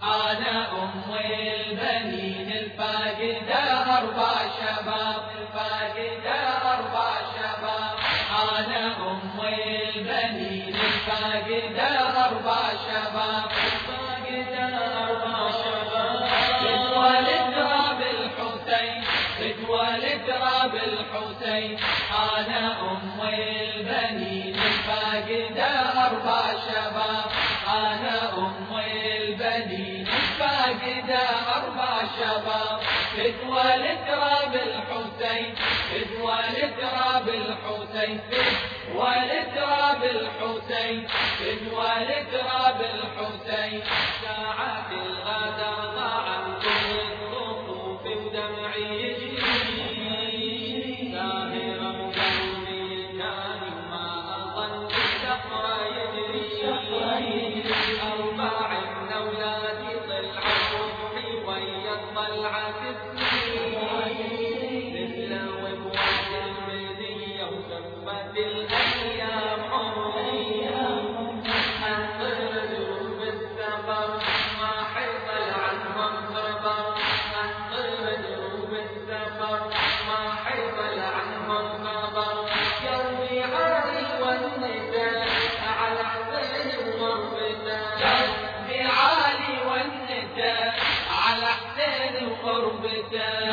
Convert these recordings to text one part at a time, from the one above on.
أنا أم البنين الفاقدة أربع شباب، الفاقدة أربع شباب. أنا أم البنين الفاقدة أربع شباب، الفاقدة أربع شباب. فدوى لتراب الحسين، فدوى لتراب الحسين. أنا أم البنين الفاقدة أربع شباب، أنا أم البنين الفاقدة أربع شباب. فدوى لتراب الحسين، فدوى لتراب الحسين، فدوى لتراب الحسين، فدوى لتراب الحسين. ساعات الغدر ضاع كل الصفوف ودمعي يجري، ساهرا قلبي كان ما أظن الشقوى يجري. أربع من أولادي طلعوا روحي ويا طلعت السنين، مثل وبوات المدية وكفت الأيام عمرية. أنطر دروب السفر ما حصل عنهم خبر، أنطر دروب السفر ما حصل عنهم خبر. يروي عالي والنداء على حسين وغربته، يروي عالي والنداء على حسين وغربته.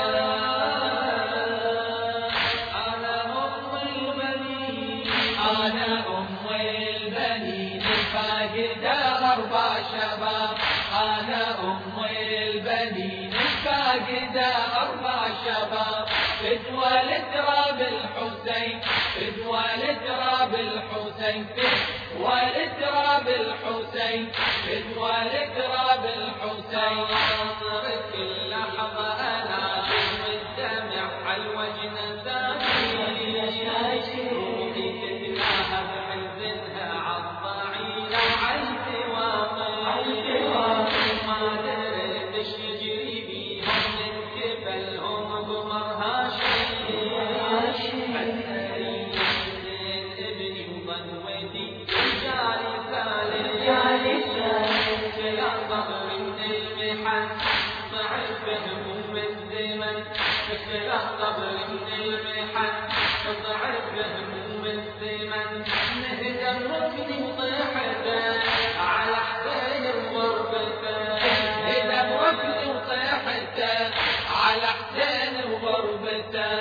أنا أم البنين، أنا أم البنين الفاقدة أربع شباب. أنا أم البنين الفاقدة أربع شباب. فدوى لتراب الحسين، فدوى لتراب الحسين، فدوى لتراب الحسين، فدوى لتراب الحسين. كل لحظة أنا بالدمع على الوجه نزاهي، روحي تتلهب حزنها عالضعيف وعالسواقي. ما دريت ايش يجري بيهم من قبلهم بمرها شيء. حسين ابني وضنوتي رجالي سالم، يا صبر من المحن ضعف بهموم الزمن، يا صبر من المحن ضعف بهموم الزمن. نهدم ركني وطيحته على حسين وغربته، نهدم ركني وطيحته على حسين وغربته.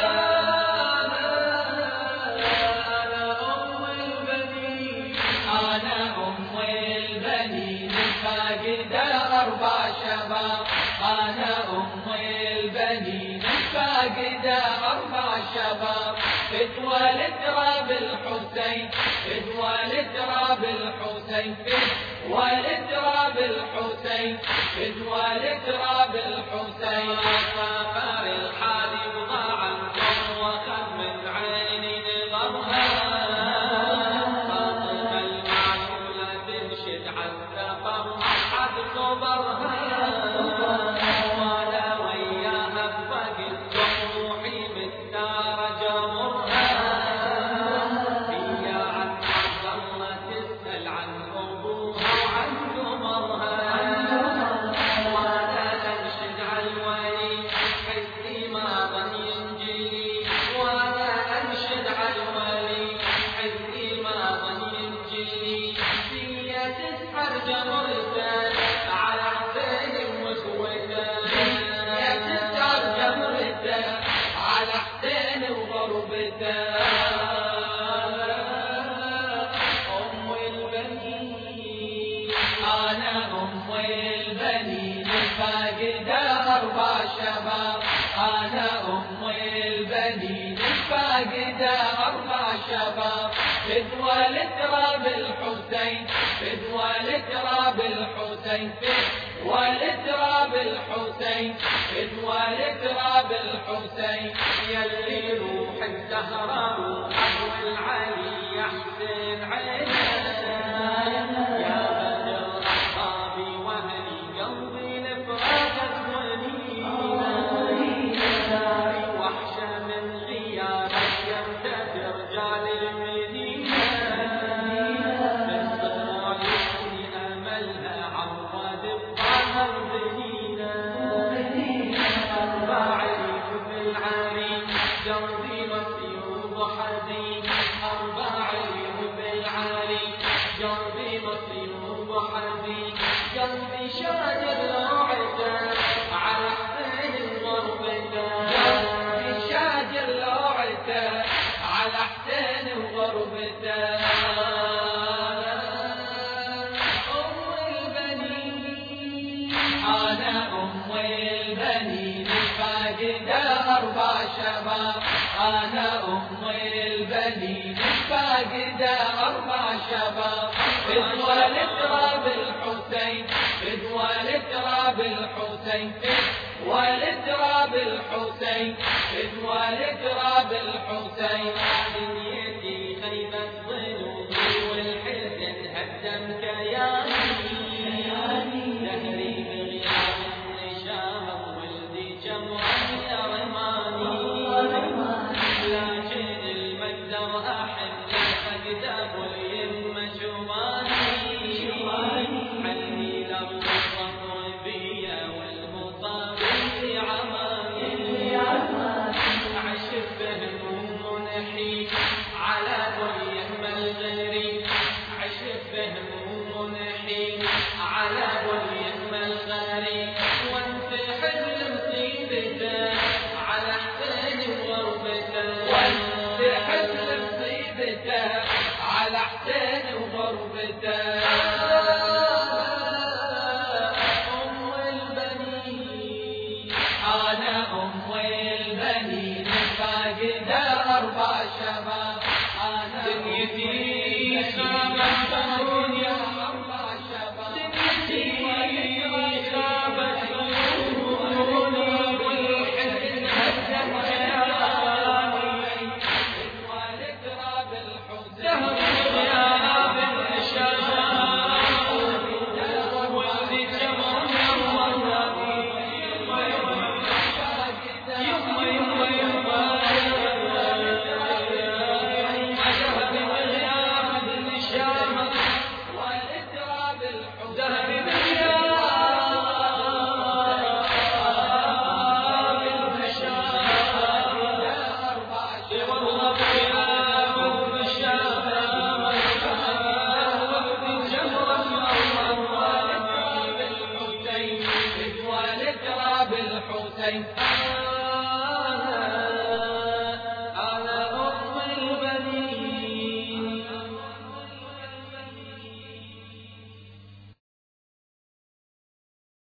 أنا أم البنين، أنا أم البنين الفاقدة أربع شباب. أنا أم البنين الفاقدة أربع شباب. فدوى لتراب الحسين، فدوى لتراب الحسين، فدوى لتراب الحسين، فدوى لتراب الحسين. سافر الحادي وضاع القوم وخذ من عيني نظرها، فاطمة المعلولة تنشد عالسفر حد خبرها. وانا وياها بفقد روحي بالدار جمرها، هي عن الله تسأل عن أبوها وعن قمرها. وانا انشد عالولي حسي ما ظن ينجلي، وانا انشد عالولي حسي ما ظن ينجلي. هي تسحر جمرته على حسين واخوته، هي تسحر جمرته على حسين وغربته. أم البنين، أنا أم البنين الفاقدة أربع شباب. أنا أم البنين الفاقدة أربع شباب. فدوى لتراب الحسين، فدوى لتراب الحسين، فدوى لتراب الحسين، فدوى لتراب الحسين. يلي روح الزهراء وحول علي يا حسين عينه، يا بدر أصحابي وأهلي قلبي لفراقك ولي. داري وحشة من غيابك يمتد رجال المدينة، من صغري أملها عوض قلبي مصيوب حزين قلبي شاجر لوعته على حسين وغربته قلبي شاجر لوعته على حسين وغربته أنا أم البنين فاقدة 4 شباب فدوى لتراب الحسين فدوى لتراب الحسين فدوى لتراب الحسين فدوى لتراب الحسين دنيتي خيبة ظنوني والحزن هدم كياني دهري بغياب النشام ولدي جمعا يا رماني لكن المقدر أحب أقدام واليم شواني حلمي لو الصبر بيا والمصابي عماني عشب بهموم نحي على واليم الغريب عشب بهموم نحي على واليم الغريب وانتحب لمصيبته على حسين وغربته وانتحب لمصيبته على حسين وغربته أم البنين أنا أم البنين فاقدة 4 شباب أنا دنيتي خابت الدنيا 4 شباب دنيتي خابت الدنيا والحزن هدم كياني فدوى لتراب الحسين غياب النشام ولدي جمر الحسين